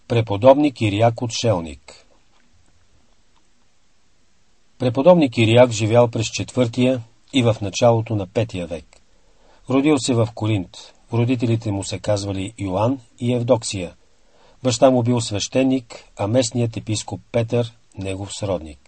Преподобни Кириак Отшелник. Преподобни Кириак живял през 4 и в началото на 5 век. Родил се в Коринт. Родителите му се казвали Йоан и Евдоксия. Баща му бил свещеник, а местният епископ Петър – негов сродник.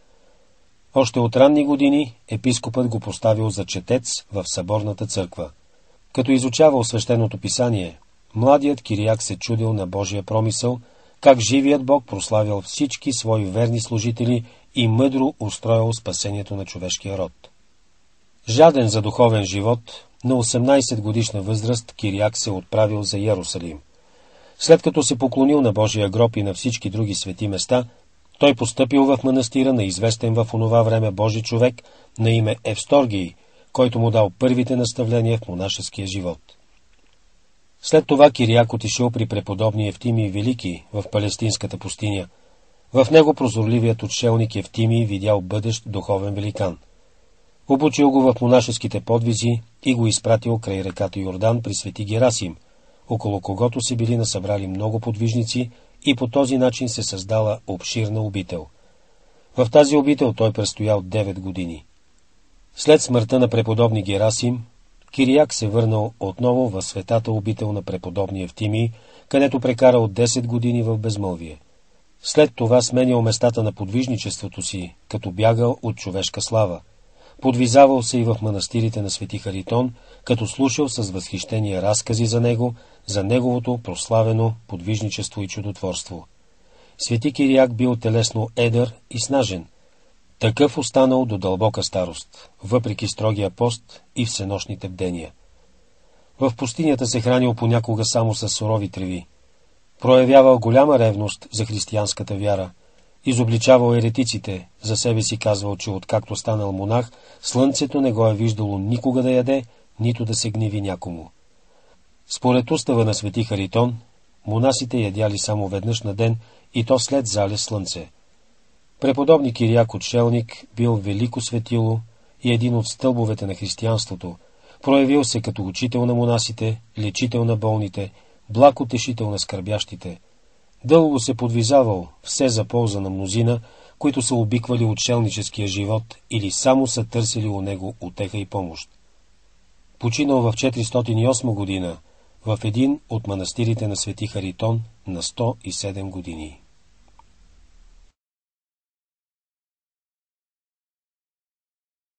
Още от ранни години епископът го поставил за четец в съборната църква. Като изучавал свещеното писание, младият Кириак се чудил на Божия промисъл, как живият Бог прославял всички свои верни служители и мъдро устроил спасението на човешкия род. Жаден за духовен живот, на 18 годишна възраст Кириак се отправил за Йерусалим. След като се поклонил на Божия гроб и на всички други свети места, той постъпил в манастира на известен в онова време Божи човек на име Евсторгий, който му дал първите наставления в монашеския живот. След това Кириак отишъл при преподобни Евтимий Велики в палестинската пустиня. В него прозорливият отшелник Евтимий видял бъдещ духовен великан. Обучил го в монашеските подвизи и го изпратил край реката Йордан при свети Герасим, около когото се били насъбрали много подвижници и по този начин се създала обширна обител. В тази обител той престоял 9 години. След смъртта на преподобни Герасим, Кириак се върнал отново в светата обител на преподобни Евтимий, където прекарал 10 години в безмълвие. След това сменял местата на подвижничеството си, като бягал от човешка слава. Подвизавал се и в манастирите на свети Харитон, като слушал с възхищение разкази за него, за неговото прославено подвижничество и чудотворство. Свети Кириак бил телесно едър и снажен. Такъв останал до дълбока старост, въпреки строгия пост и всенощните бдения. В пустинята се хранил понякога само с сурови треви. Проявявал голяма ревност за християнската вяра. Изобличавал еретиците, за себе си казвал, че откакто станал монах, слънцето не го е виждало никога да яде, нито да се гневи някому. Според устава на свети Харитон, монасите ядяли само веднъж на ден и то след залез слънце. Преподобни Кириак Отшелник бил велико светило и един от стълбовете на християнството, проявил се като учител на монасите, лечител на болните, благ утешител на скърбящите. Дълго се подвизавал, все за полза на мнозина, които са обиквали отшелническия живот или само са търсили у него утеха и помощ. Починал в 408 година в един от манастирите на свети Харитон на 107 години.